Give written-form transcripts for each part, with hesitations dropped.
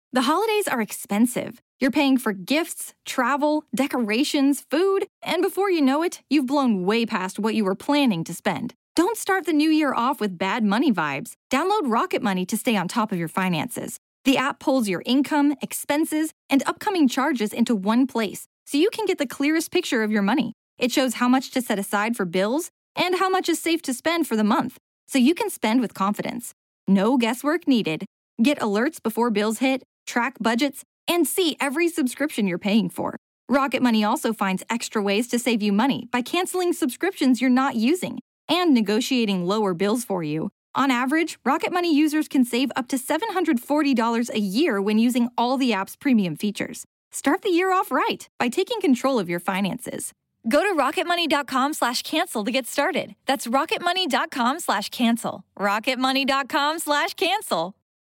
The holidays are expensive. You're paying for gifts, travel, decorations, food, and before you know it, you've blown way past what you were planning to spend. Don't start the new year off with bad money vibes. Download Rocket Money to stay on top of your finances. The app pulls your income, expenses, and upcoming charges into one place, so you can get the clearest picture of your money. It shows how much to set aside for bills and how much is safe to spend for the month, so you can spend with confidence. No guesswork needed. Get alerts before bills hit, track budgets, and see every subscription you're paying for. Rocket Money also finds extra ways to save you money by canceling subscriptions you're not using and negotiating lower bills for you. On average, Rocket Money users can save up to $740 a year when using all the app's premium features. Start the year off right by taking control of your finances. Go to rocketmoney.com/cancel to get started. That's rocketmoney.com/cancel. rocketmoney.com/cancel.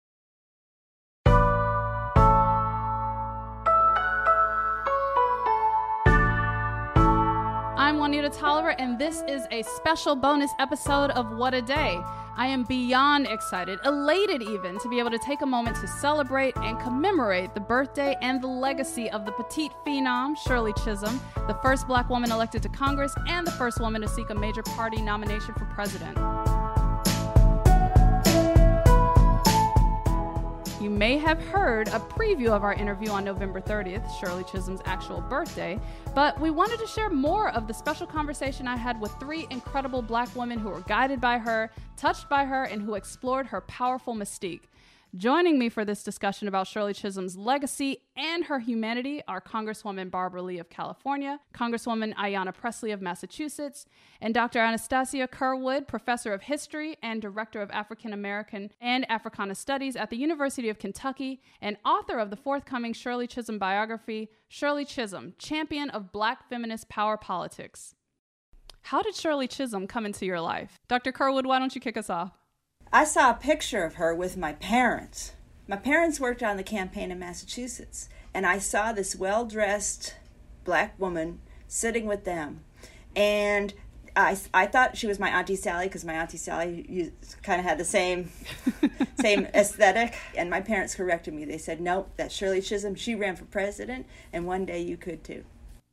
I'm Juanita Tolliver, and this is a special bonus episode of What a Day. I am beyond excited, elated even, to be able to take a moment to celebrate and commemorate the birthday and the legacy of the petite phenom, Shirley Chisholm, the first Black woman elected to Congress and the first woman to seek a major party nomination for president. You may have heard a preview of our interview on November 30th, Shirley Chisholm's actual birthday, but we wanted to share more of the special conversation I had with three incredible Black women who were guided by her, touched by her, and who explored her powerful mystique. Joining me for this discussion about Shirley Chisholm's legacy and her humanity are Congresswoman Barbara Lee of California, Congresswoman Ayanna Pressley of Massachusetts, and Dr. Anastasia Curwood, Professor of History and Director of African American and Africana Studies at the University of Kentucky, and author of the forthcoming Shirley Chisholm biography, Shirley Chisholm, Champion of Black Feminist Power Politics. How did Shirley Chisholm come into your life? Dr. Curwood, why don't you kick us off? I saw a picture of her with my parents. My parents worked on the campaign in Massachusetts, and I saw this well-dressed Black woman sitting with them. And I thought she was my Auntie Sally, because my Auntie Sally kind of had the same aesthetic. And my parents corrected me. They said, nope, that's Shirley Chisholm. She ran for president, and one day you could too.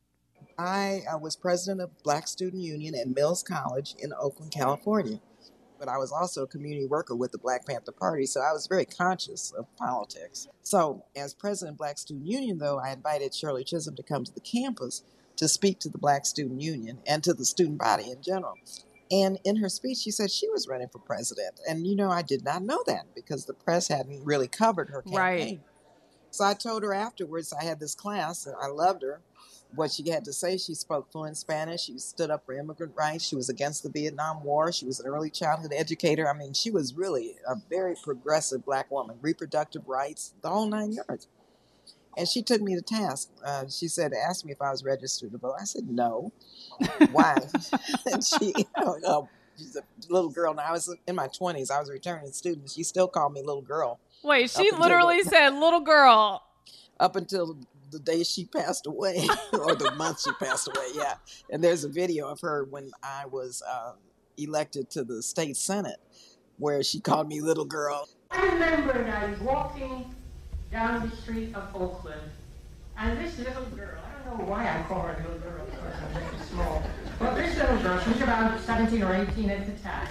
I was president of Black Student Union at Mills College in Oakland, California. But I was also a community worker with the Black Panther Party, so I was very conscious of politics. So as president of Black Student Union, though, I invited Shirley Chisholm to come to the campus to speak to the Black Student Union and to the student body in general. And in her speech, she said she was running for president. And, I did not know that because the press hadn't really covered her campaign. Right. So I told her afterwards, I had this class, and I loved her. What she had to say, she spoke fluent Spanish. She stood up for immigrant rights. She was against the Vietnam War. She was an early childhood educator. I mean, she was really a very progressive Black woman, reproductive rights, the whole 9 yards. And she took me to task. She asked me if I was registered to vote. I said, no. Why? And she's a little girl. Now, I was in my 20s. I was a returning student. She still called me little girl. Wait, she literally said little girl. Up until the day she passed away, or the month she passed away, yeah. And there's a video of her when I was elected to the state senate, where she called me little girl. I remember when I was walking down the street of Oakland, and this little girl, I don't know why I call her little girl, because I'm very small, but this little girl, she was around 17 or 18 at the time,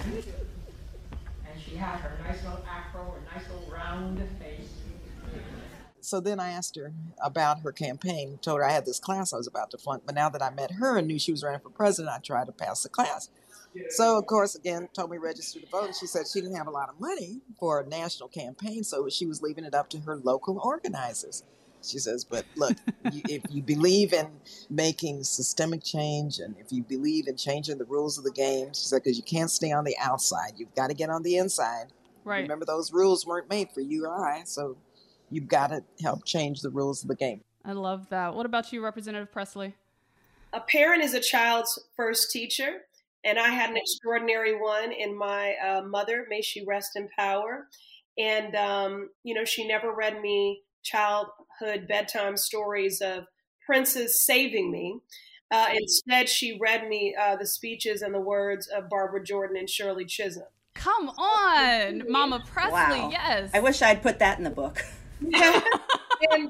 and she had her nice little afro, her nice little round face. So then I asked her about her campaign, told her I had this class I was about to flunk, but now that I met her and knew she was running for president, I tried to pass the class. So, of course, again, told me register to vote, and she said she didn't have a lot of money for a national campaign, so she was leaving it up to her local organizers. She says, but look, if you believe in making systemic change, and if you believe in changing the rules of the game, she said, because you can't stay on the outside, you've got to get on the inside. Right. Remember, those rules weren't made for you or I, so you've got to help change the rules of the game. I love that. What about you, Representative Pressley? A parent is a child's first teacher, and I had an extraordinary one in my mother, may she rest in power. And, she never read me childhood bedtime stories of princes saving me. Instead, she read me the speeches and the words of Barbara Jordan and Shirley Chisholm. Come on, Mama Pressley, Wow. yes. I wish I'd put that in the book. And,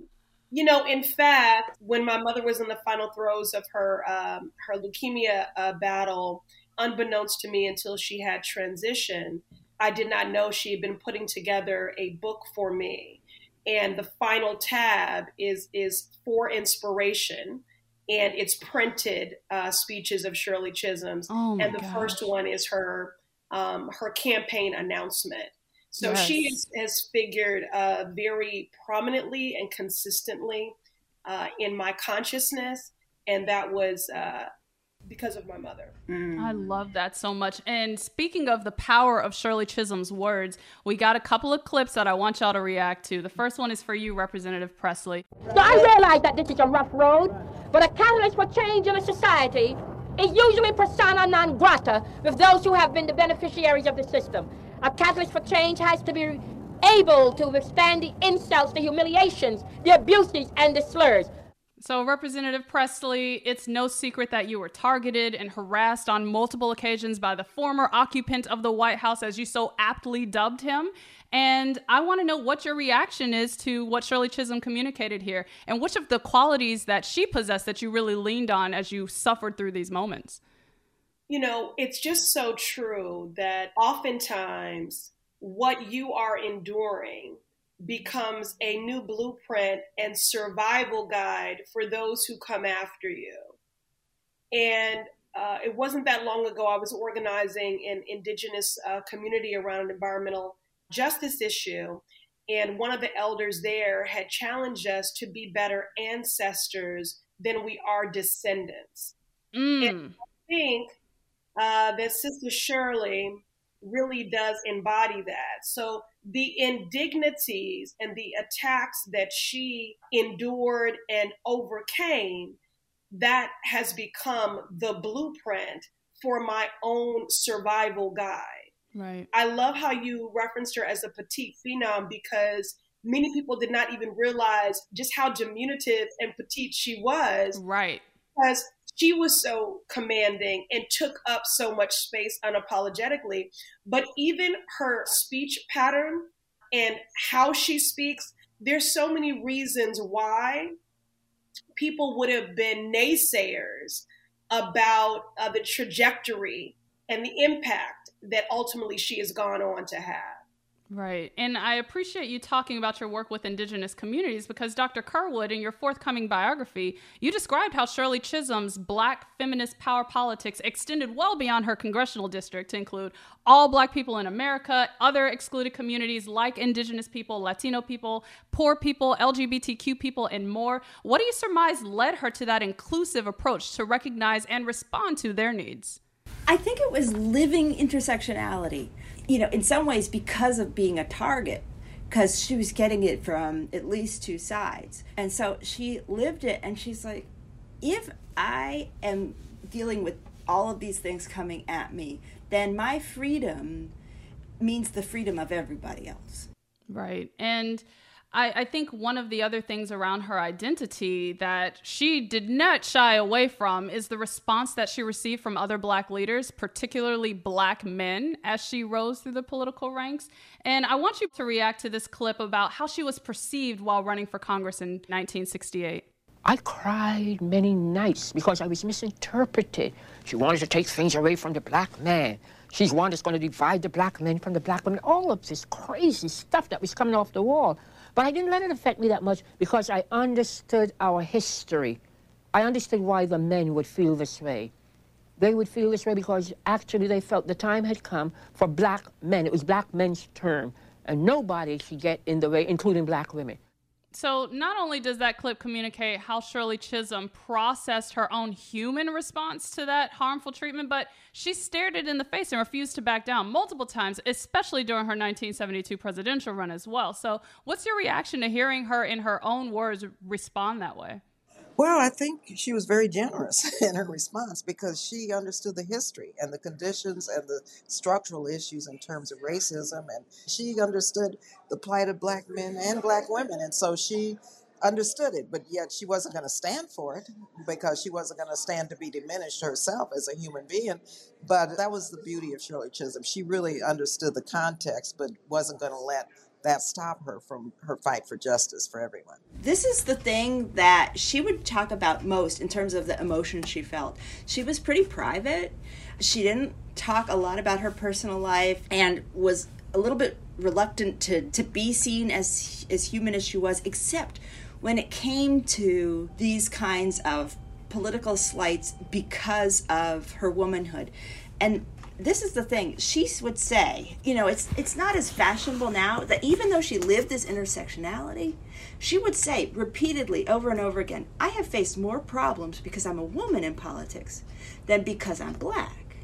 in fact, when my mother was in the final throes of her leukemia battle, unbeknownst to me until she had transitioned, I did not know she had been putting together a book for me. And the final tab is for inspiration, and it's printed speeches of Shirley Chisholm's. Oh my and the gosh. first one is her campaign announcement. So Yes. she has figured very prominently and consistently in my consciousness, and that was because of my mother. I love that so much. And speaking of the power of Shirley Chisholm's words, we got a couple of clips that I want y'all to react to. The first one is for you, Representative Presley. So I realize that this is a rough road, but a catalyst for change in a society is usually persona non grata with those who have been the beneficiaries of the system. A catalyst for change has to be able to withstand the insults, the humiliations, the abuses, and the slurs. So, Representative Presley, it's no secret that you were targeted and harassed on multiple occasions by the former occupant of the White House, as you so aptly dubbed him. And I want to know what your reaction is to what Shirley Chisholm communicated here, and which of the qualities that she possessed that you really leaned on as you suffered through these moments. It's just so true that oftentimes what you are enduring becomes a new blueprint and survival guide for those who come after you. And it wasn't that long ago, I was organizing an indigenous community around an environmental justice issue. And one of the elders there had challenged us to be better ancestors than we are descendants. And I think that Sister Shirley really does embody that. So the indignities and the attacks that she endured and overcame, that has become the blueprint for my own survival guide. Right. I love how you referenced her as a petite phenom, because many people did not even realize just how diminutive and petite she was. Right. Because she was so commanding and took up so much space unapologetically. But even her speech pattern and how she speaks, there's so many reasons why people would have been naysayers about the trajectory and the impact that ultimately she has gone on to have. Right. And I appreciate you talking about your work with indigenous communities, because Dr. Kerwood, in your forthcoming biography, you described how Shirley Chisholm's Black feminist power politics extended well beyond her congressional district to include all Black people in America, other excluded communities like indigenous people, Latino people, poor people, LGBTQ people, and more. What do you surmise led her to that inclusive approach to recognize and respond to their needs? I think it was living intersectionality, in some ways because of being a target, because she was getting it from at least two sides. And so she lived it, and she's like, if I am dealing with all of these things coming at me, then my freedom means the freedom of everybody else. Right. And I think one of the other things around her identity that she did not shy away from is the response that she received from other Black leaders, particularly Black men, as she rose through the political ranks. And I want you to react to this clip about how she was perceived while running for Congress in 1968. I cried many nights because I was misinterpreted. She wanted to take things away from the Black man. She's one that's going to divide the Black men from the Black women. All of this crazy stuff that was coming off the wall. But I didn't let it affect me that much because I understood our history. I understood why the men would feel this way. They would feel this way because actually they felt the time had come for Black men. It was Black men's term. And nobody should get in the way, including Black women. So not only does that clip communicate how Shirley Chisholm processed her own human response to that harmful treatment, but she stared it in the face and refused to back down multiple times, especially during her 1972 presidential run as well. So what's your reaction to hearing her, in her own words, respond that way? Well, I think she was very generous in her response because she understood the history and the conditions and the structural issues in terms of racism. And she understood the plight of Black men and Black women. And so she understood it, but yet she wasn't going to stand for it because she wasn't going to stand to be diminished herself as a human being. But that was the beauty of Shirley Chisholm. She really understood the context, but wasn't going to let that stop her from her fight for justice for everyone. This is the thing that she would talk about most in terms of the emotion she felt. She was pretty private. She didn't talk a lot about her personal life and was a little bit reluctant to be seen as human as she was, except when it came to these kinds of political slights because of her womanhood. And this is the thing, she would say, it's not as fashionable now, that even though she lived this intersectionality, she would say repeatedly over and over again, I have faced more problems because I'm a woman in politics than because I'm black,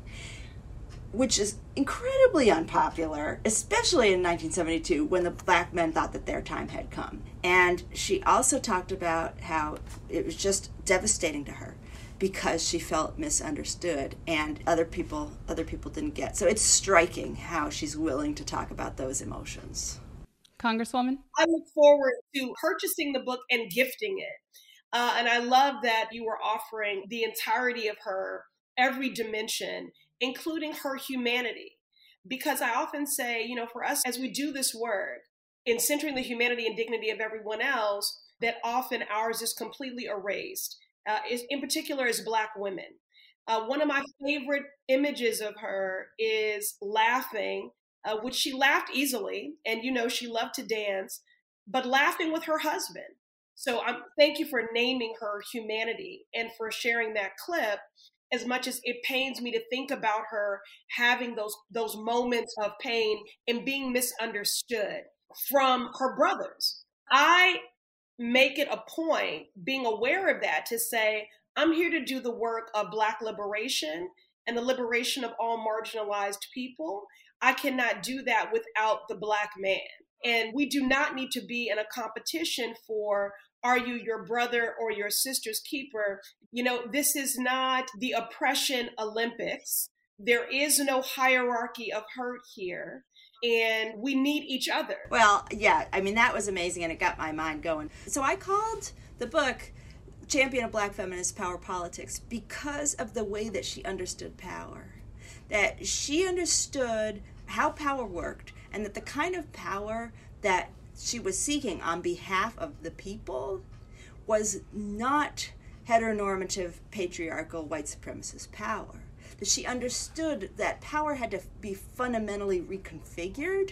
which is incredibly unpopular, especially in 1972 when the black men thought that their time had come. And she also talked about how it was just devastating to her because she felt misunderstood and other people didn't get. So it's striking how she's willing to talk about those emotions. Congresswoman? I look forward to purchasing the book and gifting it. And I love that you were offering the entirety of her, every dimension, including her humanity. Because I often say, for us, as we do this work in centering the humanity and dignity of everyone else, that often ours is completely erased. In particular as Black women. One of my favorite images of her is laughing, which she laughed easily, and she loved to dance, but laughing with her husband. So thank you for naming her humanity and for sharing that clip, as much as it pains me to think about her having those moments of pain and being misunderstood from her brothers. I make it a point, being aware of that, to say, I'm here to do the work of Black liberation and the liberation of all marginalized people. I cannot do that without the Black man. And we do not need to be in a competition for, are you your brother or your sister's keeper? This is not the oppression Olympics. There is no hierarchy of hurt here. And we need each other. Well, yeah, that was amazing, and it got my mind going. So I called the book Champion of Black Feminist Power Politics because of the way that she understood power. That she understood how power worked, and that the kind of power that she was seeking on behalf of the people was not heteronormative, patriarchal, white supremacist power. That she understood that power had to be fundamentally reconfigured.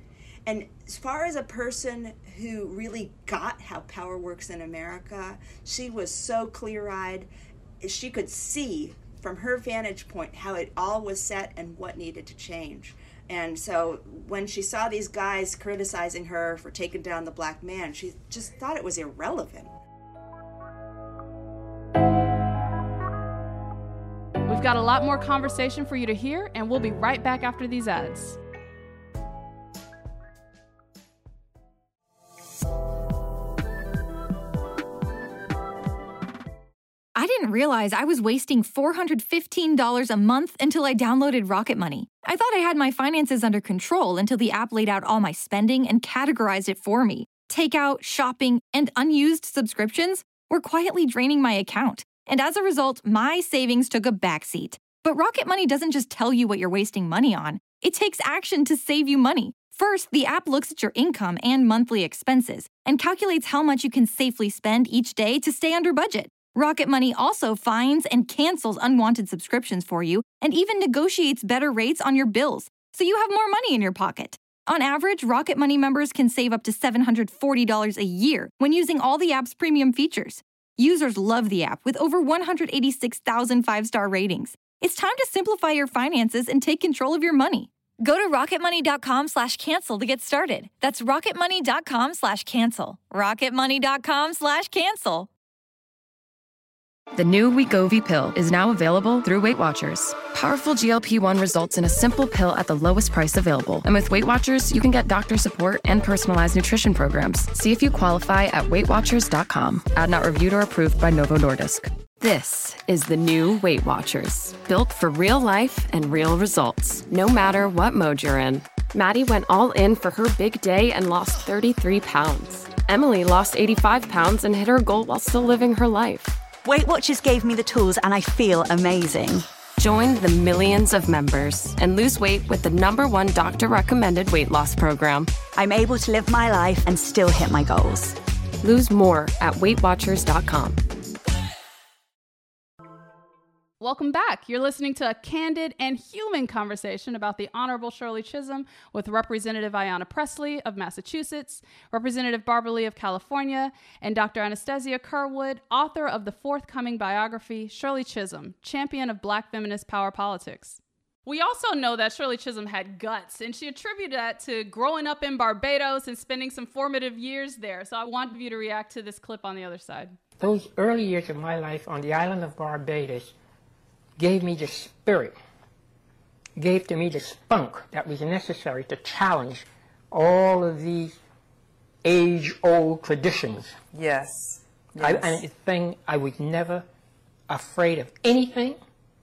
And as far as a person who really got how power works in America, she was so clear-eyed. She could see from her vantage point how it all was set and what needed to change. And so when she saw these guys criticizing her for taking down the Black man, she just thought it was irrelevant. We've got a lot more conversation for you to hear, and we'll be right back after these ads. I didn't realize I was wasting $415 a month until I downloaded Rocket Money. I thought I had my finances under control until the app laid out all my spending and categorized it for me. Takeout, shopping, and unused subscriptions were quietly draining my account. And as a result, my savings took a backseat. But Rocket Money doesn't just tell you what you're wasting money on. It takes action to save you money. First, the app looks at your income and monthly expenses and calculates how much you can safely spend each day to stay under budget. Rocket Money also finds and cancels unwanted subscriptions for you and even negotiates better rates on your bills, so you have more money in your pocket. On average, Rocket Money members can save up to $740 a year when using all the app's premium features. Users love the app with over 186,000 five-star ratings. It's time to simplify your finances and take control of your money. Go to rocketmoney.com/cancel to get started. That's rocketmoney.com/cancel. rocketmoney.com/cancel. The new Wegovy pill is now available through Weight Watchers. Powerful GLP-1 results in a simple pill at the lowest price available. And with Weight Watchers, you can get doctor support and personalized nutrition programs. See if you qualify at weightwatchers.com. Ad not reviewed or approved by Novo Nordisk. This is the new Weight Watchers, built for real life and real results, no matter what mode you're in. Maddie went all in for her big day and lost 33 pounds. Emily lost 85 pounds and hit her goal while still living her life. Weight Watchers gave me the tools and I feel amazing. Join the millions of members and lose weight with the #1 doctor-recommended weight loss program. I'm able to live my life and still hit my goals. Lose more at WeightWatchers.com. Welcome back. You're listening to a candid and human conversation about the Honorable Shirley Chisholm with Representative Ayanna Pressley of Massachusetts, Representative Barbara Lee of California, and Dr. Anastasia Curwood, author of the forthcoming biography, Shirley Chisholm, Champion of Black Feminist Power Politics. We also know that Shirley Chisholm had guts, and she attributed that to growing up in Barbados and spending some formative years there. So I want you to react to this clip on the other side. Those early years of my life on the island of Barbados gave me the spirit, gave to me the spunk that was necessary to challenge all of these age-old traditions. Yes. And it's a thing, I was never afraid of anything.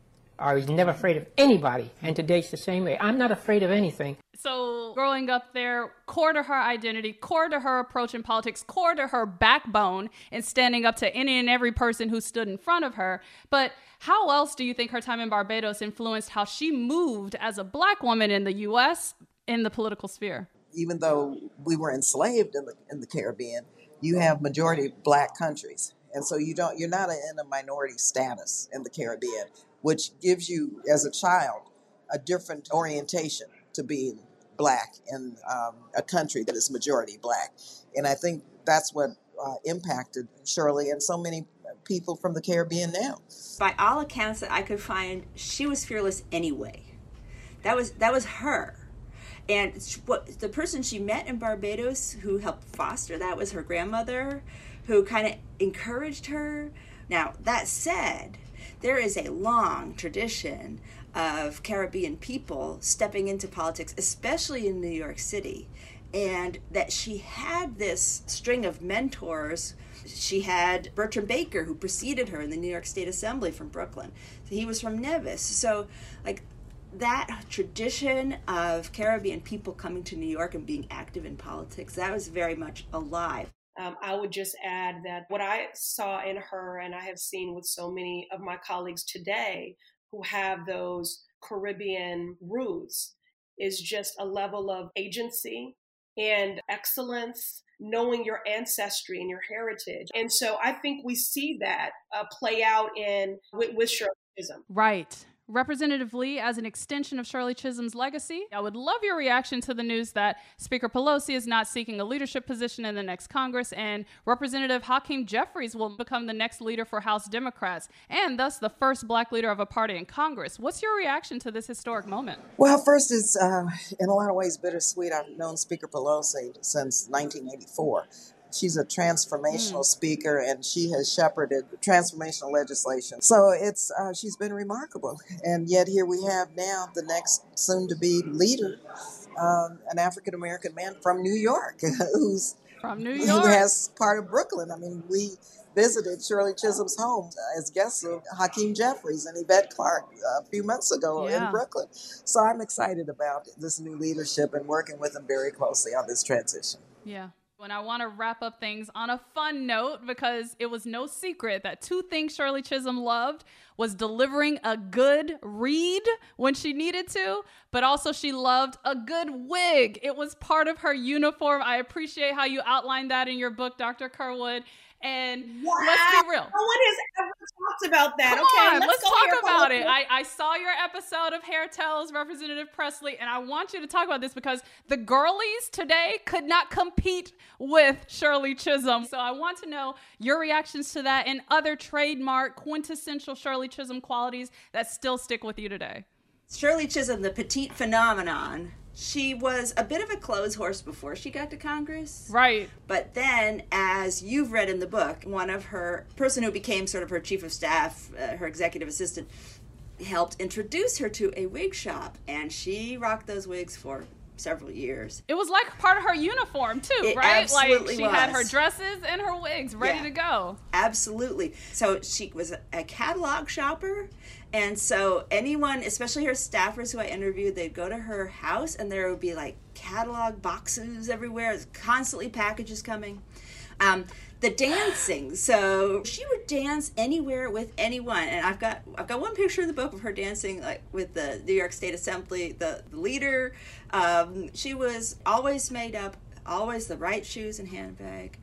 I was never afraid of anybody. And today's the same way. I'm not afraid of anything. So growing up there, core to her identity, core to her approach in politics, core to her backbone in standing up to any and every person who stood in front of her. But how else do you think her time in Barbados influenced how she moved as a Black woman in the U.S. in the political sphere? Even though we were enslaved in the Caribbean, you have majority Black countries. And so you're not in a minority status in the Caribbean, which gives you, as a child, a different orientation to being Black in a country that is majority Black. And I think that's what impacted Shirley and so many people from the Caribbean now. By all accounts that I could find, she was fearless anyway. That was her. And the person she met in Barbados who helped foster that was her grandmother, who kind of encouraged her. Now, that said, there is a long tradition of Caribbean people stepping into politics, especially in New York City, and that she had this string of mentors. She had Bertram Baker, who preceded her in the New York State Assembly from Brooklyn. So he was from Nevis. So, like, that tradition of Caribbean people coming to New York and being active in politics, that was very much alive. I would just add that what I saw in her, and I have seen with so many of my colleagues today who have those Caribbean roots, is just a level of agency and excellence, knowing your ancestry and your heritage. And so I think we see that play out with Shirley Chisholm. Right. Representative Lee, as an extension of Shirley Chisholm's legacy, I would love your reaction to the news that Speaker Pelosi is not seeking a leadership position in the next Congress, and Representative Hakeem Jeffries will become the next leader for House Democrats, and thus the first Black leader of a party in Congress. What's your reaction to this historic moment? Well, first, it's in a lot of ways bittersweet. I've known Speaker Pelosi since 1984. She's a transformational speaker, and she has shepherded transformational legislation. So she's been remarkable. And yet here we have now the next soon-to-be leader, an African-American man from New York, who has part of Brooklyn. I mean, we visited Shirley Chisholm's home as guests of Hakeem Jeffries and Yvette Clarke a few months ago in Brooklyn. So I'm excited about this new leadership and working with them very closely on this transition. Yeah. And I want to wrap up things on a fun note, because it was no secret that two things Shirley Chisholm loved was delivering a good read when she needed to, but also she loved a good wig. It was part of her uniform. I appreciate how you outlined that in your book, Dr. Curwood. And let's be real. No one has ever talked about that. Come on, let's talk about it. I saw your episode of Hair Tells, Representative Pressley, and I want you to talk about this because the girlies today could not compete with Shirley Chisholm. So I want to know your reactions to that and other trademark, quintessential Shirley Chisholm qualities that still stick with you today. Shirley Chisholm, the petite phenomenon. She was a bit of a clothes horse before she got to Congress. Right. But then, as you've read in the book, one of her person who became sort of her chief of staff, her executive assistant, helped introduce her to a wig shop. And she rocked those wigs for several years. It was like part of her uniform too, it right? Absolutely like she was. had her dresses and her wigs ready to go. Absolutely. So she was a catalog shopper. And so anyone, especially her staffers who I interviewed, they'd go to her house and there would be like catalog boxes everywhere, constantly packages coming. The dancing. So she would dance anywhere with anyone, and I've got one picture in the book of her dancing like with the New York State Assembly, the leader. She was always made up, always the right shoes and handbag.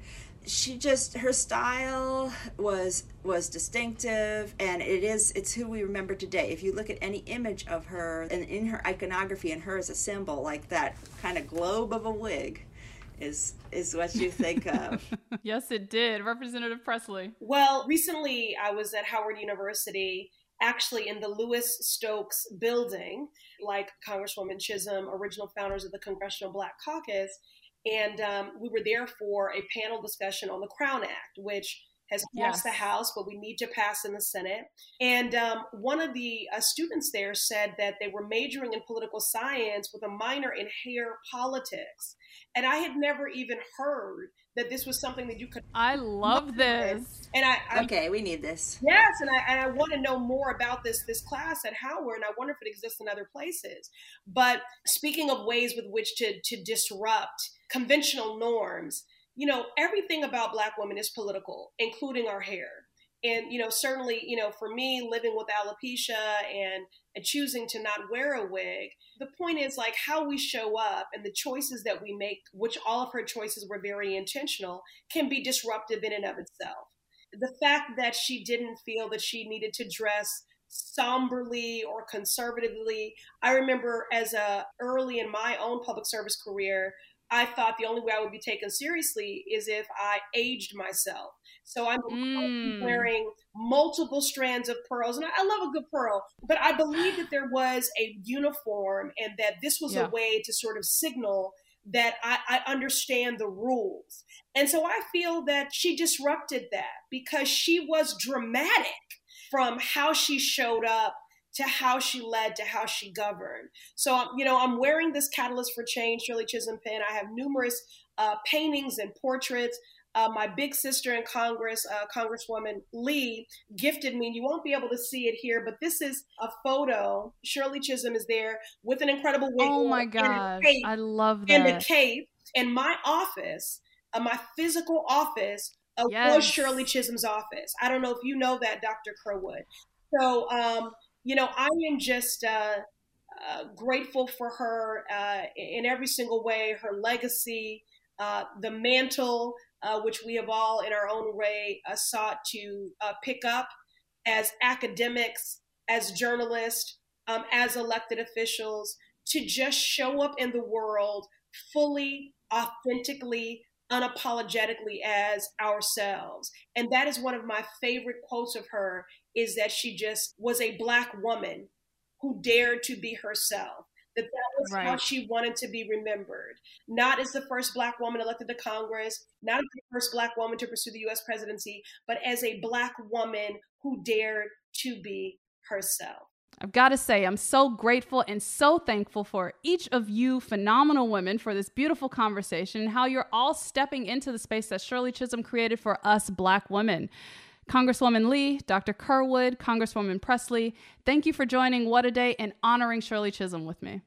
Her style was distinctive, and it's who we remember today. If you look at any image of her and in her iconography and her as a symbol, like that kind of globe of a wig is what you think of. Yes, it did. Representative Presley. Well, recently I was at Howard University, actually in the Louis Stokes building, like Congresswoman Chisholm, original founders of the Congressional Black Caucus. And we were there for a panel discussion on the Crown Act, which has passed the House, but we need to pass in the Senate. And one of the students there said that they were majoring in political science with a minor in hair politics. And I had never even heard that this was something that you could. I love this. And okay, we need this. Yes, and I want to know more about this class at Howard, and I wonder if it exists in other places. But speaking of ways with which to disrupt conventional norms, you know, everything about Black women is political, including our hair. And, you know, certainly, you know, for me, living with alopecia and choosing to not wear a wig, the point is like how we show up and the choices that we make, which all of her choices were very intentional, can be disruptive in and of itself. The fact that she didn't feel that she needed to dress somberly or conservatively. I remember early in my own public service career, I thought the only way I would be taken seriously is if I aged myself. So I'm wearing multiple strands of pearls, and I love a good pearl, but I believe that there was a uniform and that this was a way to sort of signal that I understand the rules. And so I feel that she disrupted that because she was dramatic from how she showed up to how she led, to how she governed. So, you know, I'm wearing this Catalyst for Change Shirley Chisholm pin. I have numerous paintings and portraits. My big sister in Congress, Congresswoman Lee, gifted me, and you won't be able to see it here, but this is a photo. Shirley Chisholm is there with an incredible wig. Oh my gosh, I love that. And a cape. And my office, my physical office, was Shirley Chisholm's office. I don't know if you know that, Dr. Kerwood. So, you know, I am just grateful for her in every single way, her legacy, the mantle, which we have all in our own way sought to pick up as academics, as journalists, as elected officials, to just show up in the world fully, authentically, unapologetically as ourselves. And that is one of my favorite quotes of her, is that she just was a Black woman who dared to be herself. That was how she wanted to be remembered. Not as the first Black woman elected to Congress, not as the first Black woman to pursue the U.S. presidency, but as a Black woman who dared to be herself. I've got to say, I'm so grateful and so thankful for each of you phenomenal women for this beautiful conversation and how you're all stepping into the space that Shirley Chisholm created for us Black women. Congresswoman Lee, Dr. Kerwood, Congresswoman Presley, thank you for joining What a Day and honoring Shirley Chisholm with me.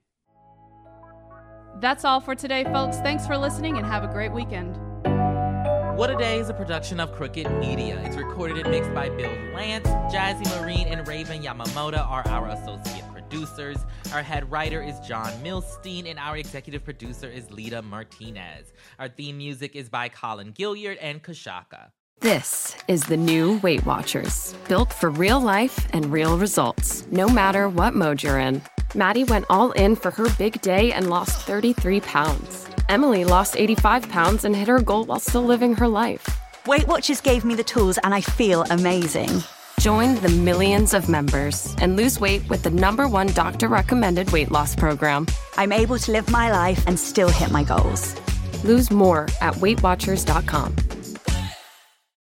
That's all for today, folks. Thanks for listening and have a great weekend. What a Day is a production of Crooked Media. It's recorded and mixed by Bill Lance. Jazzy Marine and Raven Yamamoto are our associate producers. Our head writer is John Milstein, and our executive producer is Lita Martinez. Our theme music is by Colin Gilliard and Kashaka. This is the new Weight Watchers, built for real life and real results, no matter what mode you're in. Maddie went all in for her big day and lost 33 pounds. Emily lost 85 pounds and hit her goal while still living her life. Weight Watchers gave me the tools and I feel amazing. Join the millions of members and lose weight with the #1 doctor-recommended weight loss program. I'm able to live my life and still hit my goals. Lose more at WeightWatchers.com.